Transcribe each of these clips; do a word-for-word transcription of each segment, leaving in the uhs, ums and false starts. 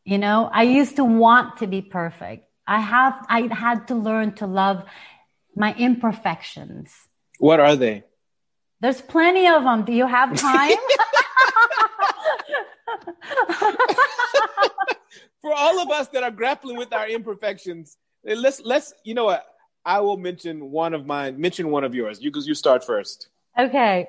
You know, I used to want to be perfect. I have, I had to learn to love my imperfections. What are they? There's plenty of them. Do you have time? For all of us that are grappling with our imperfections, let's, let's, you know what? I will mention one of mine, mention one of yours. You, you start first. Okay.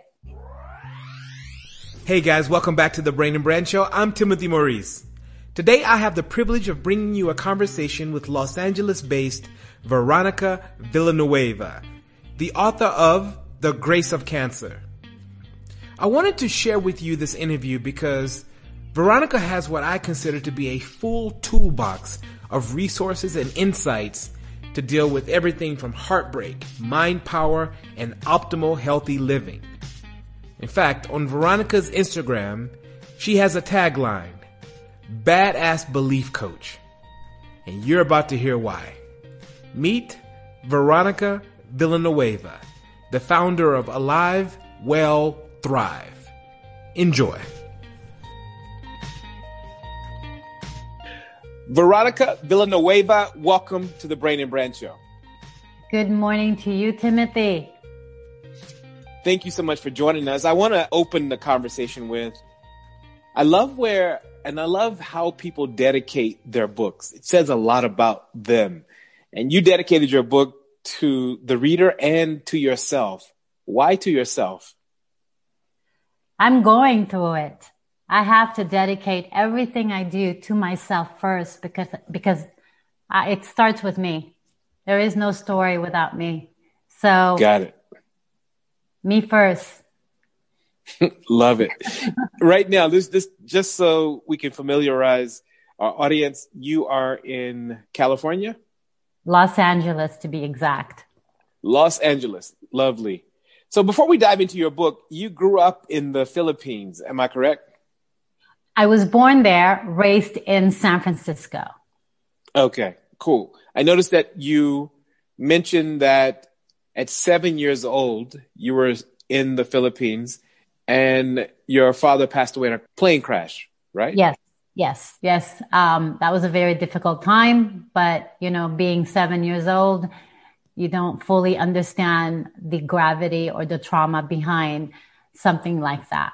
Hey guys, welcome back to the Brain and Brand Show. I'm Timothy Maurice. Today I have the privilege of bringing you a conversation with Los Angeles-based Veronica Villanueva, the author of The Grace of Cancer. I wanted to share with you this interview because Veronica has what I consider to be a full toolbox of resources and insights to deal with everything from heartbreak, mind power, and optimal healthy living. In fact, on Veronica's Instagram, she has a tagline, Badass Belief Coach. And you're about to hear why. Meet Veronica Villanueva, the founder of Alive, Well, Thrive. Enjoy. Veronica Villanueva, welcome to the Brain and Brand Show. Good morning to you, Timothy. Thank you so much for joining us. I want to open the conversation with, I love where, and I love how people dedicate their books. It says a lot about them. And you dedicated your book to the reader and to yourself. Why to yourself? I'm going through it. I have to dedicate everything I do to myself first because, because I, it starts with me. There is no story without me. So got it. Me first. Love it. Right now, this, this, just so we can familiarize our audience, you are in California? Los Angeles, to be exact. Los Angeles. Lovely. So before we dive into your book, you grew up in the Philippines. Am I correct? I was born there, raised in San Francisco. Okay, cool. I noticed that you mentioned that at seven years old, you were in the Philippines and your father passed away in a plane crash, right? Yes, yes, yes. Um, that was a very difficult time, but, you know, being seven years old, you don't fully understand the gravity or the trauma behind something like that.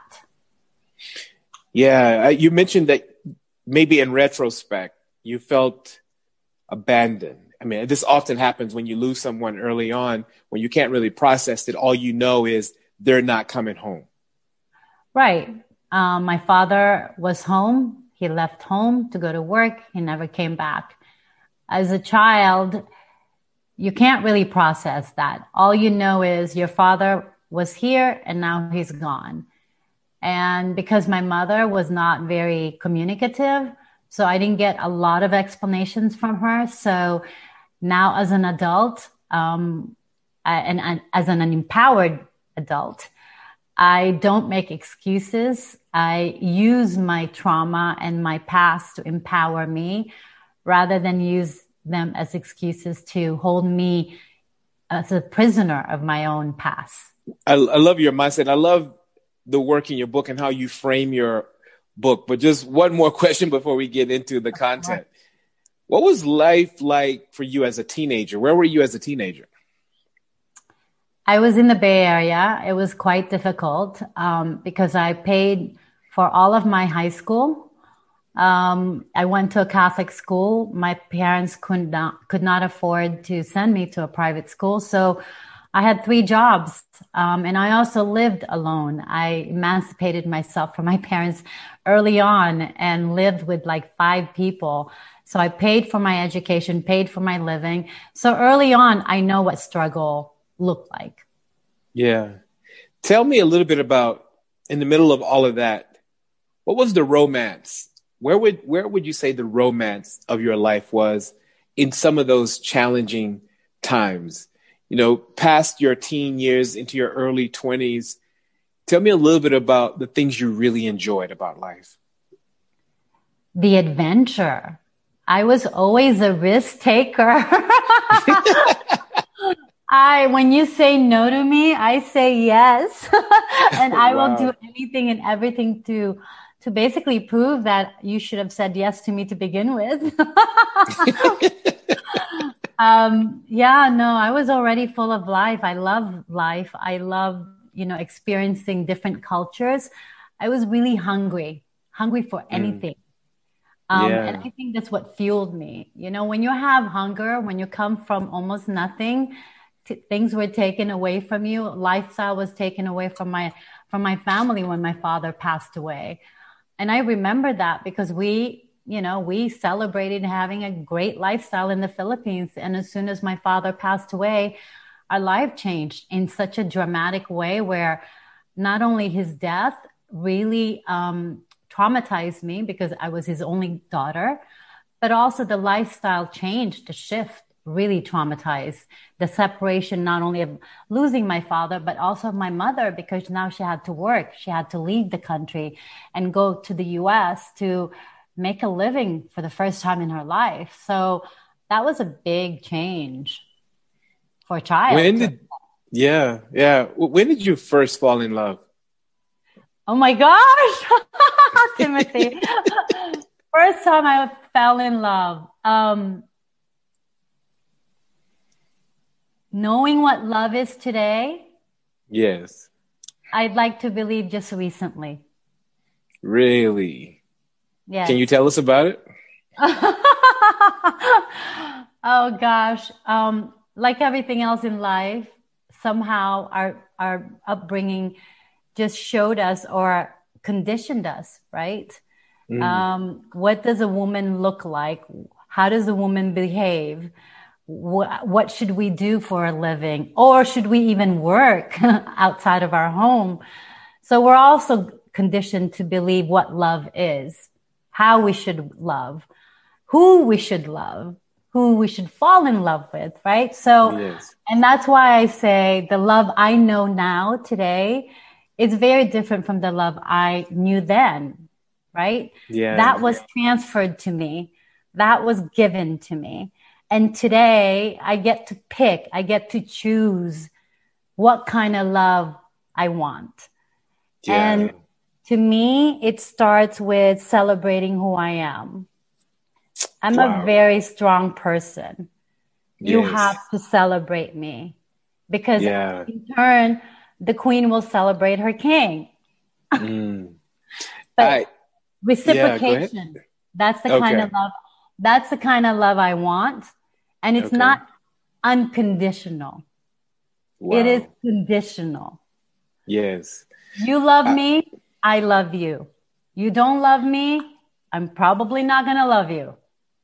Yeah, you mentioned that maybe in retrospect, you felt abandoned. I mean, this often happens when you lose someone early on, when you can't really process it. All you know is they're not coming home. Right. Um, my father was home. He left home to go to work. He never came back. As a child, you can't really process that. All you know is your father was here and now he's gone. And because my mother was not very communicative, so I didn't get a lot of explanations from her. So now as an adult, um, and, and as an empowered adult, I don't make excuses. I use my trauma and my past to empower me rather than use them as excuses to hold me as a prisoner of my own past. I, I love your mindset. I love the work in your book and how you frame your book. But just one more question before we get into the content. What was life like for you as a teenager? Where were you as a teenager? I was in the Bay Area. It was quite difficult um, because I paid for all of my high school. Um, I went to a Catholic school. My parents could not, could not afford to send me to a private school. So I had three jobs. Um, and I also lived alone. I emancipated myself from my parents early on and lived with like five people. So I paid for my education, paid for my living. So early on, I know what struggle looked like. Yeah. Tell me a little bit about, in the middle of all of that, what was the romance? Where would, where would you say the romance of your life was in some of those challenging times? You know, past your teen years into your early twenties, tell me a little bit about the things you really enjoyed about life. The adventure. I was always a risk taker. I, when you say no to me, I say yes. And I Wow. will do anything and everything to, to basically prove that you should have said yes to me to begin with. um, yeah, no, I was already full of life. I love life. I love, you know, experiencing different cultures. I was really hungry, hungry for anything. Mm. Um, yeah. And I think that's what fueled me. You know, when you have hunger, when you come from almost nothing, t- things were taken away from you. Lifestyle was taken away from my, from my family when my father passed away. And I remember that because we, you know, we celebrated having a great lifestyle in the Philippines. And as soon as my father passed away, our life changed in such a dramatic way where not only his death really um, traumatized me because I was his only daughter, but also the lifestyle changed, the shift really traumatized. The separation, not only of losing my father, but also of my mother, because now she had to work. She had to leave the country and go to the U S to make a living for the first time in her life. So that was a big change for a child. When did, yeah, yeah. When did you first fall in love? Oh my gosh, Timothy. First time I fell in love. Um, knowing what love is today. Yes. I'd like to believe just recently. Really? Yes. Can you tell us about it? Oh gosh. Um, like everything else in life, somehow our, our upbringing just showed us or conditioned us, right? Mm. Um, what does a woman look like? How does a woman behave? What, what should we do for a living? Or should we even work outside of our home? So we're also conditioned to believe what love is, how we should love, who we should love, who we should fall in love with, right? So, yes. And that's why I say the love I know now today is very different from the love I knew then, right? Yeah. That was transferred to me. That was given to me. And today I get to pick, I get to choose what kind of love I want. Yeah. And to me, it starts with celebrating who I am. I'm wow. a very strong person. Yes. You have to celebrate me because yeah. in turn, the queen will celebrate her king. Mm. But I, reciprocation, yeah, that's the okay. kind of love, that's the kind of love I want. And it's okay. not unconditional. Wow. It is conditional. Yes. You love I, me, I love you. You don't love me, I'm probably not going to love you.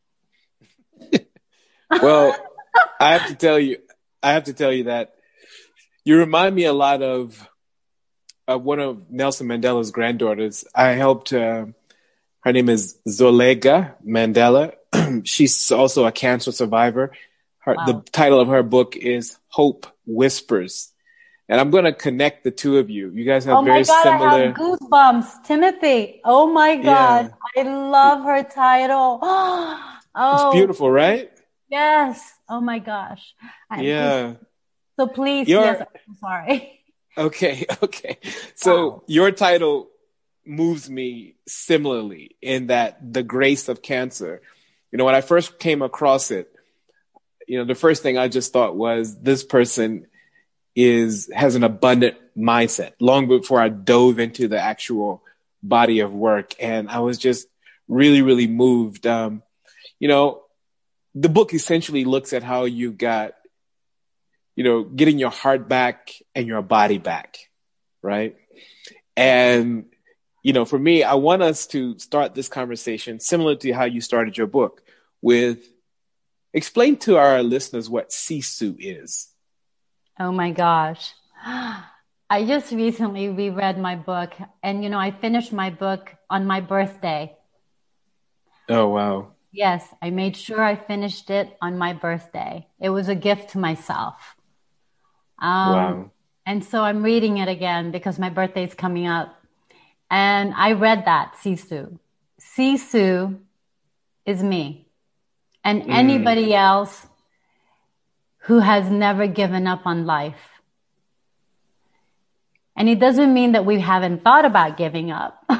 Well, I have to tell you, I have to tell you that you remind me a lot of, of one of Nelson Mandela's granddaughters. I helped, uh, her name is Zolega Mandela. She's also a cancer survivor. Her, wow. The title of her book is Hope Whispers. And I'm going to connect the two of you. You guys have oh very my God, similar. I have goosebumps. Timothy. Oh my God. Yeah. I love her title. Oh, it's beautiful, right? Yes. Oh my gosh. I'm yeah. Please. So please, Your, yes, I'm sorry. Okay. Okay. So wow. Your title moves me similarly in that the grace of cancer. You know, when I first came across it, you know, the first thing I just thought was this person is, has an abundant mindset long before I dove into the actual body of work. And I was just really, really moved. Um, you know, the book essentially looks at how you got, you know, getting your heart back and your body back. Right. And, you know, for me, I want us to start this conversation similar to how you started your book with explain to our listeners what Sisu is. Oh my gosh. I just recently reread my book and, you know, I finished my book on my birthday. Oh, wow. Yes. I made sure I finished it on my birthday. It was a gift to myself. Um, wow. And so I'm reading it again because my birthday is coming up. And I read that, Sisu. Sisu is me. And mm. anybody else who has never given up on life. And it doesn't mean that we haven't thought about giving up.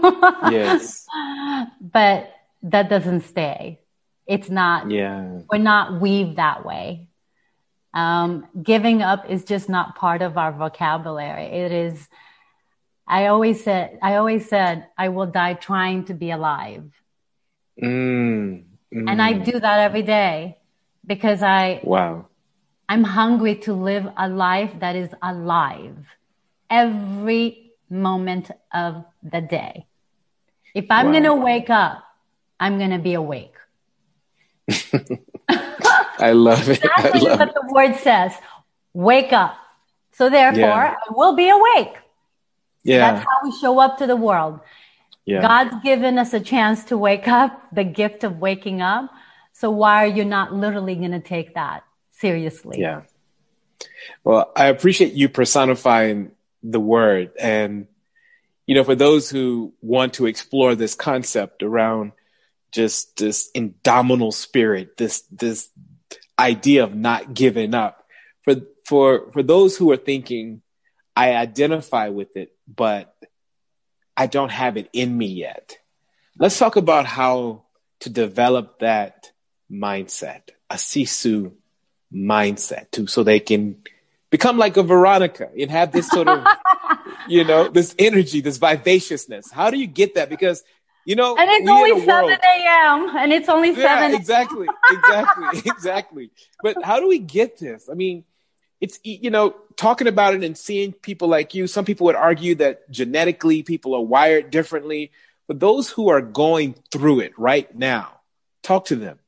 Yes. But that doesn't stay. It's not, Yeah. we're not weaved that way. Um, giving up is just not part of our vocabulary. It is, I always said, I always said, I will die trying to be alive. Mm, mm. And I do that every day because I, Wow. I'm hungry to live a life that is alive every moment of the day. If I'm Wow. going to wake up, I'm going to be awake. I love it. That's I love what it. the word says. Wake up. So therefore, Yeah. I will be awake. Yeah. That's how we show up to the world. Yeah. God's given us a chance to wake up, the gift of waking up. So why are you not literally going to take that seriously? Yeah. Well, I appreciate you personifying the word. And, you know, for those who want to explore this concept around just this indomitable spirit, this, this idea of not giving up, for, for, for those who are thinking, I identify with it, but I don't have it in me yet. Let's talk about how to develop that mindset, a Sisu mindset, too, so they can become like a Veronica and have this sort of, you know, this energy, this vivaciousness. How do you get that? Because, you know, and it's we only in a seven world- a.m. and it's only yeah, seven. exactly, exactly, exactly. But how do we get this? I mean, it's, you know, talking about it and seeing people like you, some people would argue that genetically people are wired differently, but those who are going through it right now, talk to them.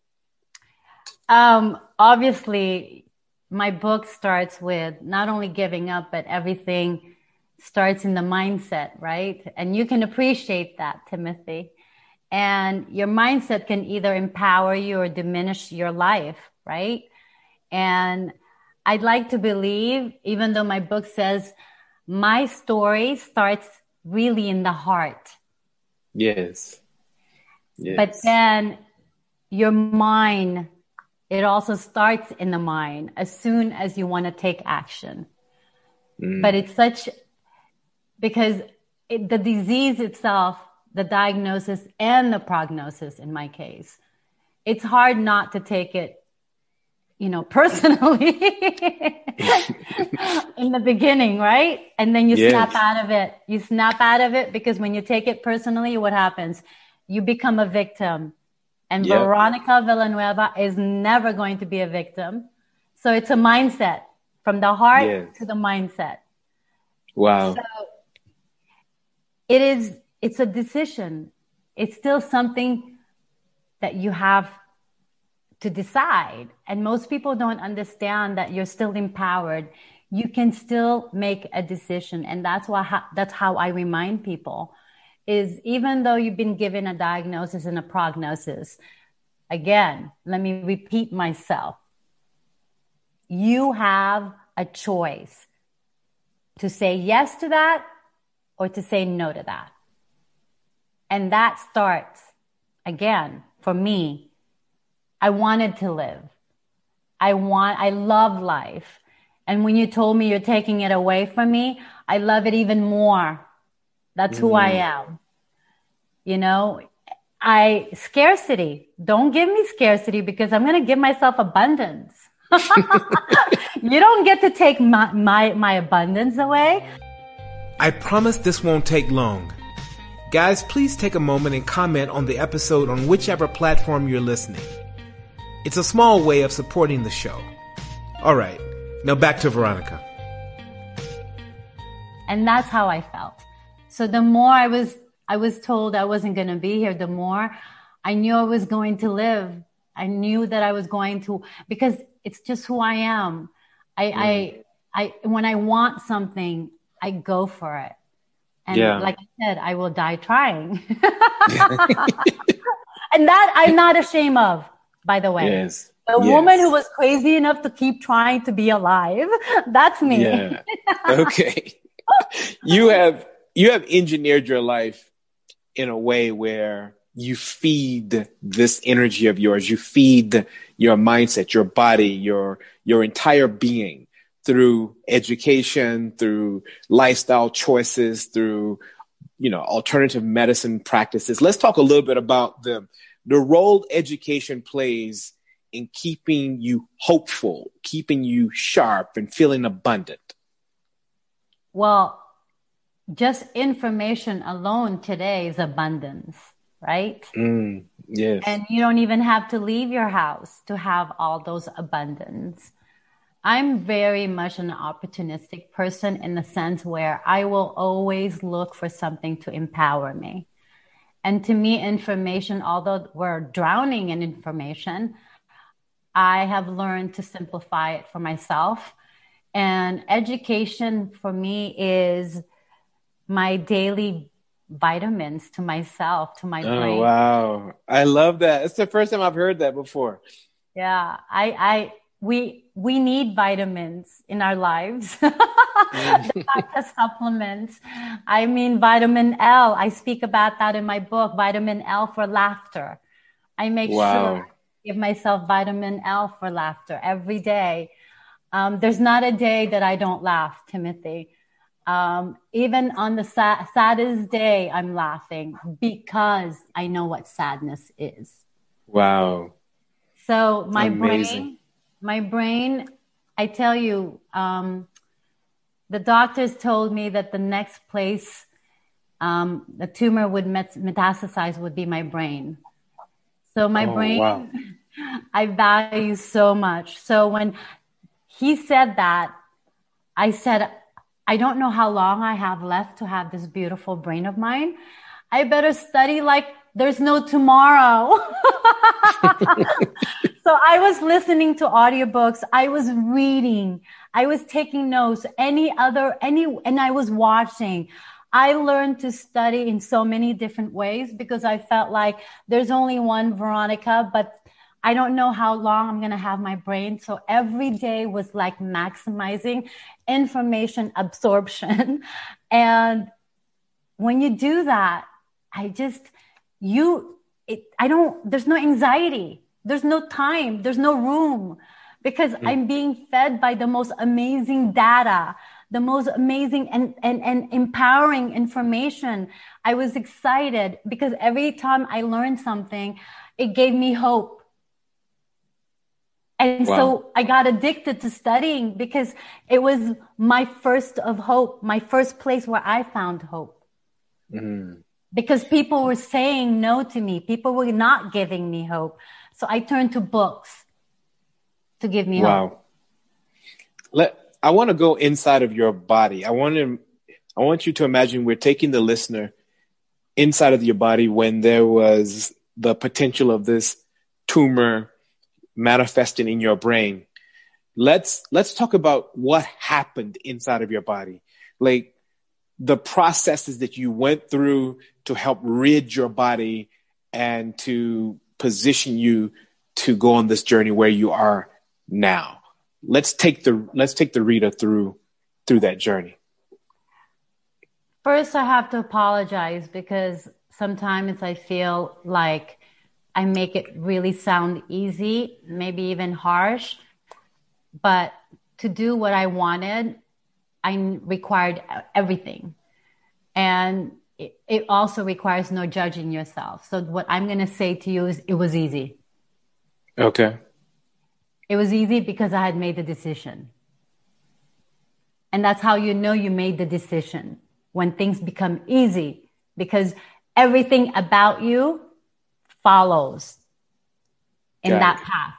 Um, obviously, my book starts with not only giving up, but everything starts in the mindset, right? And you can appreciate that, Timothy. And your mindset can either empower you or diminish your life, right? And I'd like to believe, even though my book says my story starts really in the heart. Yes. Yes. But then your mind, it also starts in the mind as soon as you want to take action. Mm. But it's such, because it, the disease itself, the diagnosis and the prognosis in my case, it's hard not to take it, you know, personally in the beginning, right? And then you yes. snap out of it. You snap out of it because when you take it personally, what happens? You become a victim. And yep. Veronica Villanueva is never going to be a victim. So it's a mindset, from the heart yes. to the mindset. Wow. So it is, it's a decision. It's still something that you have to decide. And most people don't understand that you're still empowered. You can still make a decision. And that's why, that's how I remind people is even though you've been given a diagnosis and a prognosis, again, let me repeat myself. You have a choice to say yes to that or to say no to that. And that starts, again, for me, I wanted to live. I want, I love life. And when you told me you're taking it away from me, I love it even more. That's who mm. I am. You know, I, scarcity. Don't give me scarcity because I'm going to give myself abundance. You don't get to take my, my, my abundance away. I promise this won't take long. Guys, please take a moment and comment on the episode on whichever platform you're listening. It's a small way of supporting the show. All right, now back to Veronica. And that's how I felt. So the more I was, I was told I wasn't going to be here, the more I knew I was going to live. I knew that I was going to, because it's just who I am. I, mm. I, I, when I want something, I go for it. And yeah. like I said, I will die trying. And that I'm not ashamed of, by the way. Yes. The yes. woman who was crazy enough to keep trying to be alive, that's me. Yeah. Okay. You have, you have engineered your life in a way where you feed this energy of yours. You feed your mindset, your body, your, your entire being through education, through lifestyle choices, through you know, alternative medicine practices. Let's talk a little bit about the, the role education plays in keeping you hopeful, keeping you sharp and feeling abundant. Well, just information alone today is abundance, right? Mm, yes. And you don't even have to leave your house to have all those abundance. I'm very much an opportunistic person in the sense where I will always look for something to empower me. And to me, information, although we're drowning in information, I have learned to simplify it for myself. And education for me is my daily vitamins to myself, to my oh, brain. Wow. I love that. It's the first time I've heard that before. Yeah, I, I, we, we need vitamins in our lives. Not just supplements. I mean, vitamin L. I speak about that in my book, Vitamin L for laughter. I make wow. sure I give myself vitamin L for laughter every day. Um, there's not a day that I don't laugh, Timothy. Um, even on the sa- saddest day, I'm laughing because I know what sadness is. Wow. So my Amazing. brain, my brain, I tell you, um, the doctors told me that the next place um, the tumor would met- metastasize would be my brain. So my oh, brain, wow. I value so much. So when he said that, I said, I don't know how long I have left to have this beautiful brain of mine. I better study like there's no tomorrow. So I was listening to audiobooks. I was reading. I was taking notes. Any other, any, and I was watching. I learned to study in so many different ways because I felt like there's only one Veronica, but I don't know how long I'm going to have my brain. So every day was like maximizing information absorption. And when you do that, I just, you, it, I don't, there's no anxiety. There's no time. There's no room because mm. I'm being fed by the most amazing data, the most amazing and, and, and empowering information. I was excited because every time I learned something, it gave me hope. And wow. so I got addicted to studying because it was my first of hope, my first place where I found hope. Mm. Because people were saying no to me. People were not giving me hope. So I turned to books to give me wow. hope. Let, I want to go inside of your body. I want to, I want you to imagine we're taking the listener inside of your body when there was the potential of this tumor manifesting in your brain. Let's, let's talk about what happened inside of your body. Like the processes that you went through to help rid your body and to position you to go on this journey where you are now. Let's take the, let's take the reader through, through that journey. First, I have to apologize because sometimes I feel like I make it really sound easy, maybe even harsh, but to do what I wanted, I required everything. And it, it also requires no judging yourself. So what I'm going to say to you is it was easy. Okay. It was easy because I had made the decision. And that's how you know you made the decision, when things become easy, because everything about you follows in Got that it. path.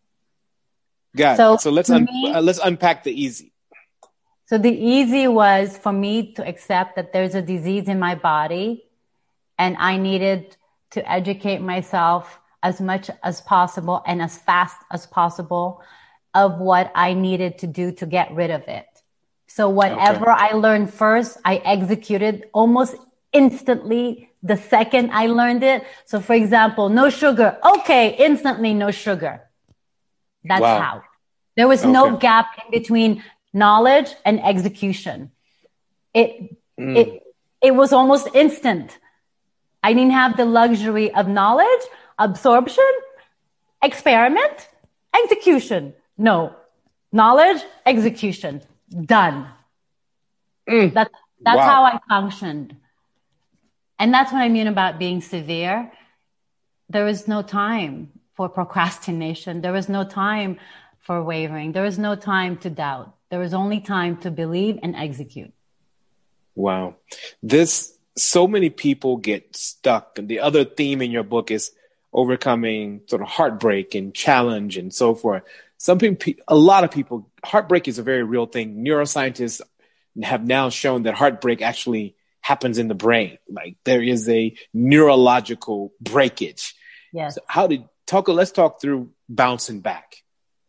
Got so it. So let's un- me, uh, let's unpack the easy. So the easy was for me to accept that there's a disease in my body and I needed to educate myself as much as possible and as fast as possible of what I needed to do to get rid of it. So whatever okay. I learned first, I executed almost instantly the second I learned it. So for example, no sugar. Okay, instantly no sugar. That's wow. how. There was okay. no gap in between knowledge and execution. It, mm. it, it was almost instant. I didn't have the luxury of knowledge, absorption, experiment, execution. No, knowledge, execution, done. Mm. That, that's wow. how I functioned. And that's what I mean about being severe. There is no time for procrastination. There is no time for wavering. There is no time to doubt. There is only time to believe and execute. Wow. This, so many people get stuck. And the other theme in your book is overcoming sort of heartbreak and challenge and so forth. Some people, a lot of people, heartbreak is a very real thing. Neuroscientists have now shown that heartbreak actually happens in the brain. Like there is a neurological breakage. Yes. So how did talk? Let's talk through bouncing back.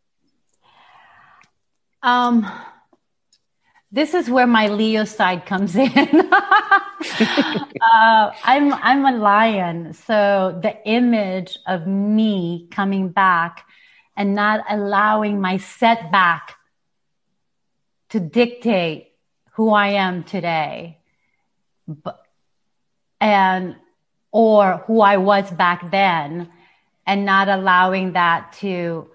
Um, this is where my Leo side comes in. uh, I'm I'm a lion, so the image of me coming back and not allowing my setback to dictate who I am today, but, and or who I was back then, and not allowing that to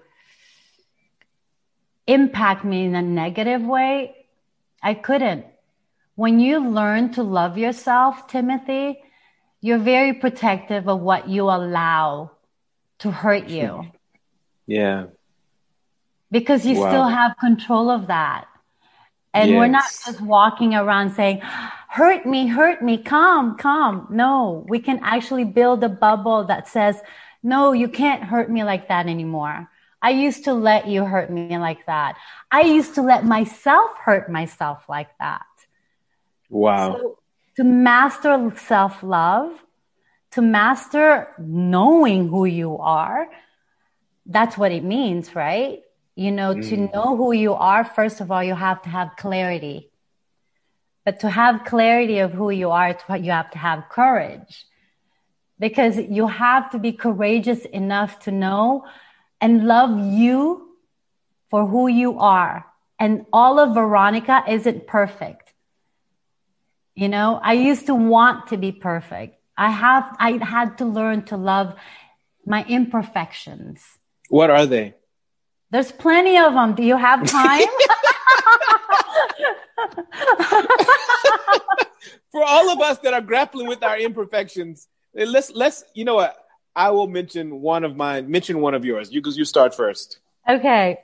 impact me in a negative way. I couldn't. When you learn to love yourself, Timothy, you're very protective of what you allow to hurt you. Yeah. Because you Wow. still have control of that. And Yes. we're not just walking around saying, hurt me, hurt me, come, come. No, we can actually build a bubble that says, no, you can't hurt me like that anymore. I used to let you hurt me like that. I used to let myself hurt myself like that. Wow. So to master self-love, to master knowing who you are, that's what it means, right? You know, mm. to know who you are, first of all, you have to have clarity. But to have clarity of who you are, you have to have courage. Because you have to be courageous enough to know and love you for who you are. And all of Veronica isn't perfect. You know, I used to want to be perfect. I have, I had to learn to love my imperfections. What are they? There's plenty of them. Do you have time? For all of us that are grappling with our imperfections, let's, let's, you know what? I will mention one of mine, mention one of yours. You, because you start first. Okay.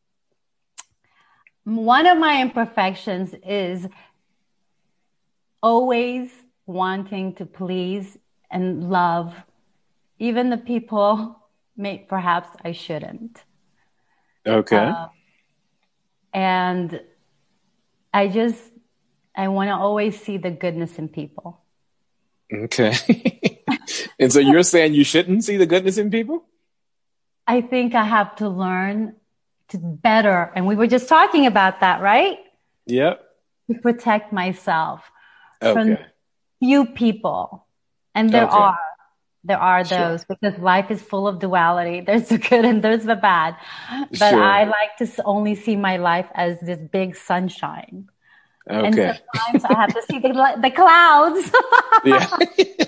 One of my imperfections is always wanting to please and love even the people may, perhaps I shouldn't. Okay. Uh, and I just, I want to always see the goodness in people. Okay. And so you're saying you shouldn't see the goodness in people? I think I have to learn to better. And we were just talking about that, right? Yep. To protect myself okay. from few people. And there okay. are. There are those sure. because life is full of duality. There's the good and there's the bad. But sure. I like to only see my life as this big sunshine. Okay. And sometimes I have to see the, the clouds. Yeah.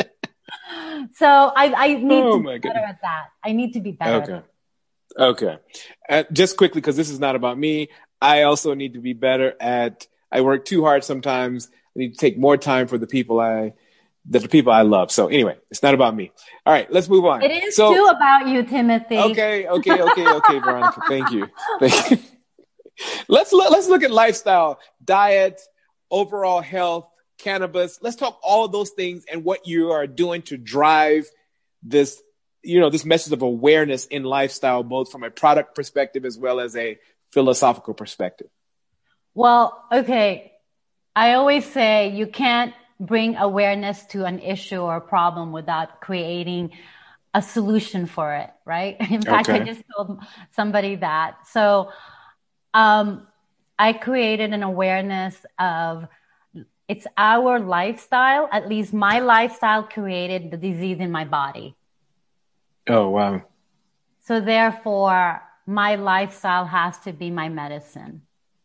So I, I need oh to be better goodness. at that. I need to be better. Okay. Okay. Uh, just quickly, because this is not about me, I also need to be better at, I work too hard sometimes. I need to take more time for the people I, the people I love. So anyway, it's not about me. All right, let's move on. It is so, too about you, Timothy. Okay, okay, okay, okay, Veronica. Thank you. Thank you. Let's look, let's look at lifestyle, diet, overall health, cannabis. Let's talk all of those things and what you are doing to drive this, you know, this message of awareness in lifestyle, both from a product perspective as well as a philosophical perspective. Well, okay. I always say you can't bring awareness to an issue or a problem without creating a solution for it, right? In fact, okay. I just told somebody that. So um, I created an awareness of it's our lifestyle, at least my lifestyle created the disease in my body. Oh, wow. So therefore, my lifestyle has to be my medicine.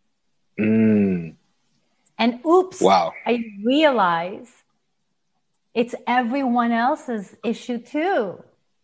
Mm. And oops, wow. I realize it's everyone else's issue too.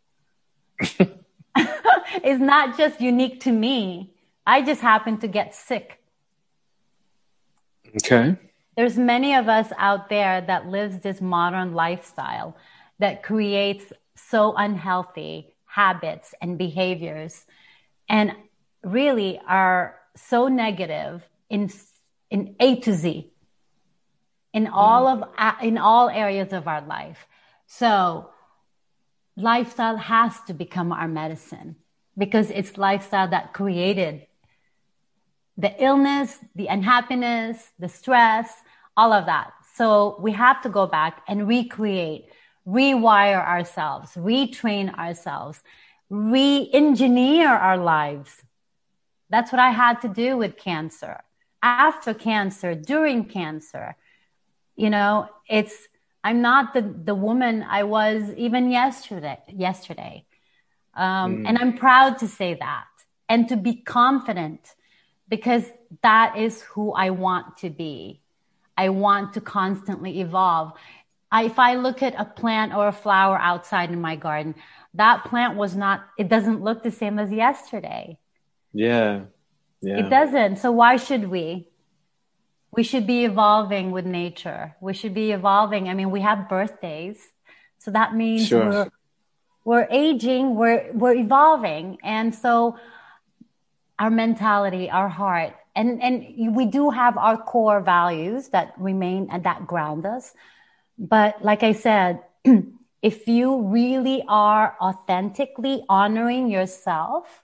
It's not just unique to me. I just happen to get sick. Okay. there's many of us out there that lives this modern lifestyle that creates so unhealthy habits and behaviors, and really are so negative in in A to Z, in all of in all areas of our life. So lifestyle has to become our medicine, because it's lifestyle that created the illness, the unhappiness, the stress, all of that. So we have to go back and recreate, rewire ourselves, retrain ourselves, re-engineer our lives. That's what I had to do with cancer. After cancer, during cancer, you know, it's, I'm not the, the woman I was even yesterday, yesterday. Um, mm. And I'm proud to say that and to be confident, because that is who I want to be. I want to constantly evolve. I, if I look at a plant or a flower outside in my garden, that plant was not, it doesn't look the same as yesterday. Yeah. Yeah. It doesn't. So why should we? We should be evolving with nature. We should be evolving. I mean, we have birthdays. So that means sure. we're, we're aging, we're, we're evolving. And so our mentality, our heart, and, and we do have our core values that remain and that ground us. But like I said, if you really are authentically honoring yourself,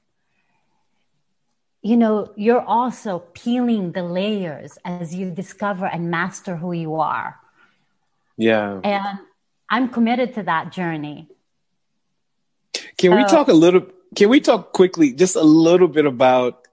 you know, you're also peeling the layers as you discover and master who you are. Yeah. And I'm committed to that journey. Can so, we talk a little, can we talk quickly, just a little bit about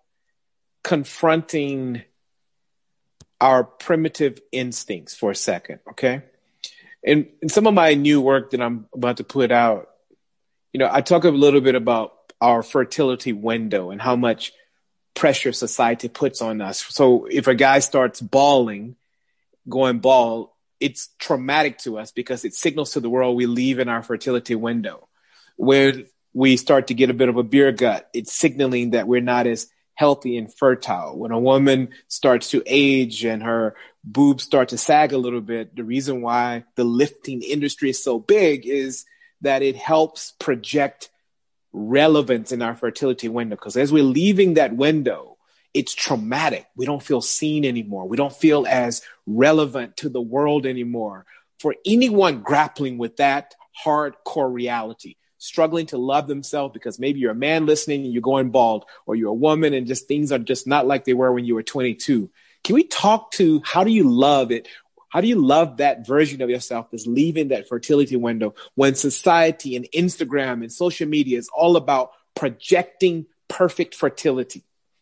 confronting our primitive instincts for a second, okay? In, in some of my new work that I'm about to put out, you know, I talk a little bit about our fertility window and how much pressure society puts on us. So if a guy starts bawling, going bald, it's traumatic to us because it signals to the world we leave in our fertility window. When we start to get a bit of a beer gut, it's signaling that we're not as healthy and fertile. When a woman starts to age and her boobs start to sag a little bit, the reason why the lifting industry is so big is that it helps project relevance in our fertility window. Because as we're leaving that window, it's traumatic. We don't feel seen anymore. We don't feel as relevant to the world anymore. For anyone grappling with that hardcore reality, struggling to love themselves because maybe you're a man listening and you're going bald, or you're a woman and just things are just not like they were when you were twenty-two. Can we talk to how do you love it? How do you love that version of yourself that's leaving that fertility window when society and Instagram and social media is all about projecting perfect fertility?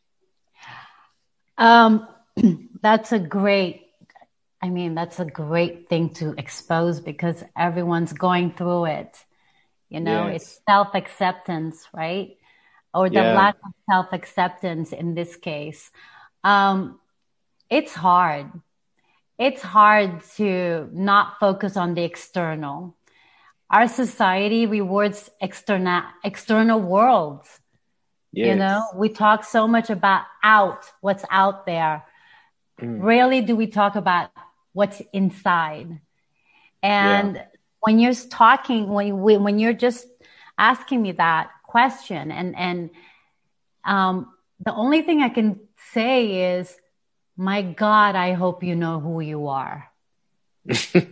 Um, that's a great, I mean, that's a great thing to expose because everyone's going through it. You know, yes. It's self-acceptance, right? Or the yeah. lack of self-acceptance in this case. Um, it's hard. It's hard to not focus on the external. Our society rewards external, external worlds. Yes. You know, we talk so much about out, what's out there. Mm. Rarely do we talk about what's inside. And yeah. when you're talking, when you, when you're just asking me that question, and and um, the only thing I can say is, my God, I hope you know who you are, because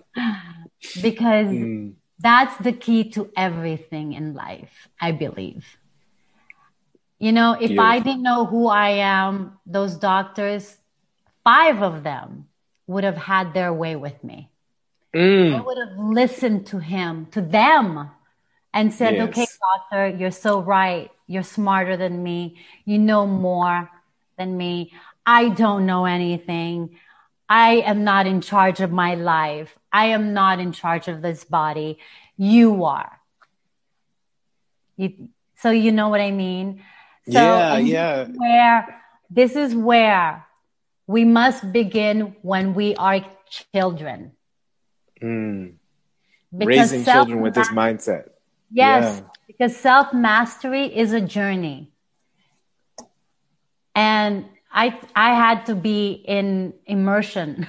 mm. that's the key to everything in life, I believe. You know, if Beautiful. I didn't know who I am, those doctors, five of them would have had their way with me. Mm. I would have listened to him, to them, and said, yes. okay, doctor, you're so right. You're smarter than me. You know more than me. I don't know anything. I am not in charge of my life. I am not in charge of this body. You are. You, so you know what I mean? So yeah, yeah. This is where, this is where we must begin when we are children. Mm. Raising children with this mindset. Yes, yeah. because self-mastery is a journey. And I I had to be in immersion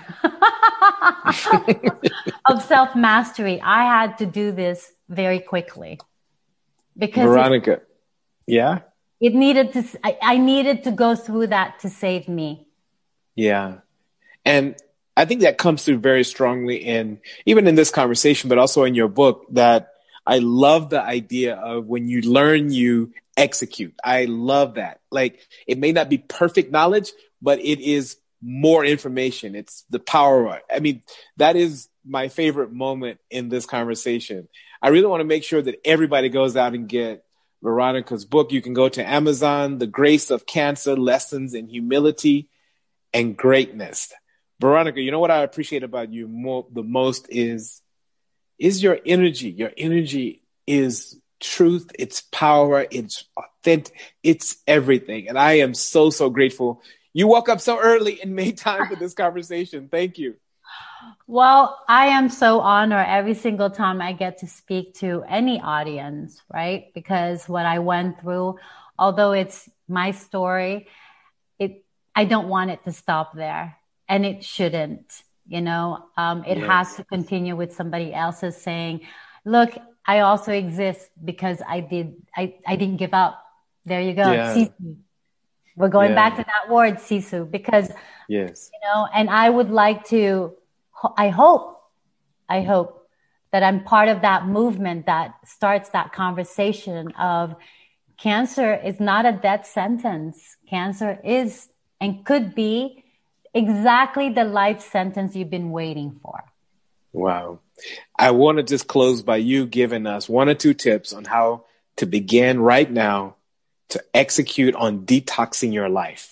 of self-mastery. I had to do this very quickly because Veronica, it, yeah, it needed to. I, I needed to go through that to save me. Yeah, and I think that comes through very strongly in even in this conversation, but also in your book. That I love the idea of when you learn, you execute. I love that. Like, it may not be perfect knowledge, but it is more information. It's the power of it. I mean, that is my favorite moment in this conversation. I really want to make sure that everybody goes out and get Veronica's book. You can go to Amazon, The Grace of Cancer, Lessons in Humility and Greatness. Veronica, you know what I appreciate about you more, the most is, is your energy. Your energy is truth, it's power, it's authentic, it's everything. And I am so, so grateful you woke up so early and made time for this conversation. Thank you. Well, I am so honored every single time I get to speak to any audience, right? Because what I went through, although it's my story, it I don't want it to stop there, and it shouldn't. You know, um, it yes. has to continue with somebody else's saying, look, I also exist because I did, I, I didn't give up. There you go. Yeah. Sisu. We're going yeah. back to that word, Sisu, because, yes. you know, and I would like to, I hope, I hope that I'm part of that movement that starts that conversation of cancer is not a death sentence. Cancer is and could be exactly the life sentence you've been waiting for. Wow. I want to just close by you giving us one or two tips on how to begin right now to execute on detoxing your life.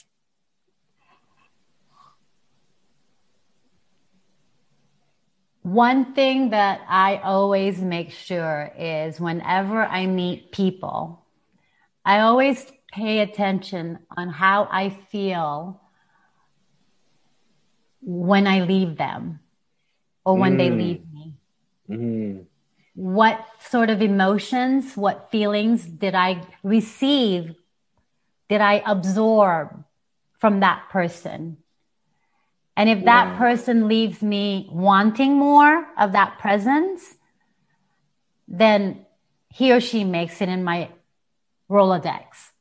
One thing that I always make sure is whenever I meet people, I always pay attention on how I feel when I leave them or when mm. they leave me. Mm. What sort of emotions, what feelings did I receive, did I absorb from that person? And if that wow. person leaves me wanting more of that presence, then he or she makes it in my Rolodex.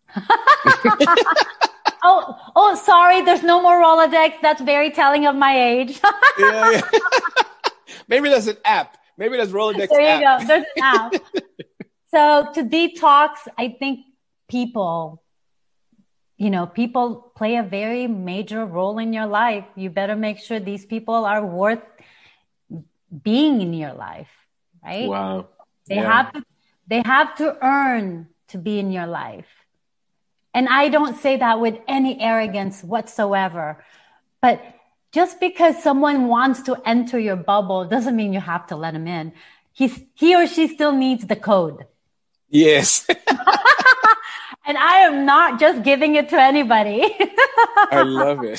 oh, oh, sorry, there's no more Rolodex. That's very telling of my age. yeah, yeah. Maybe there's an app. Maybe there's Rolodex There you app. go. There's an app. So to detox, I think people, you know, people play a very major role in your life. You better make sure these people are worth being in your life, right? Wow. They yeah. have to, they have to earn to be in your life. And I don't say that with any arrogance whatsoever, but just because someone wants to enter your bubble doesn't mean you have to let him in. He's, he or she still needs the code. Yes. And I am not just giving it to anybody. I love it.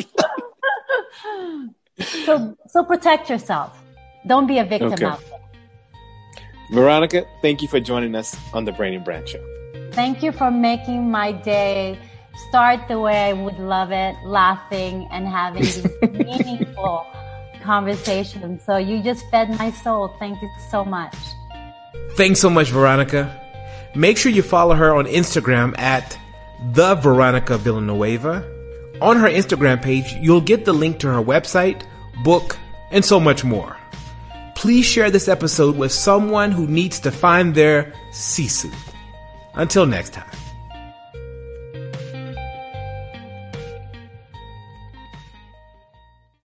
so, so protect yourself. Don't be a victim okay. out there. Veronica, thank you for joining us on the Brain and Brand Show. Thank you for making my day start the way I would love it, laughing and having these meaningful conversations. So you just fed my soul. Thank you so much. Thanks so much, Veronica. Make sure you follow her on Instagram at the Veronica Villanueva. On her Instagram page, you'll get the link to her website, book, and so much more. Please share this episode with someone who needs to find their Sisu. Until next time.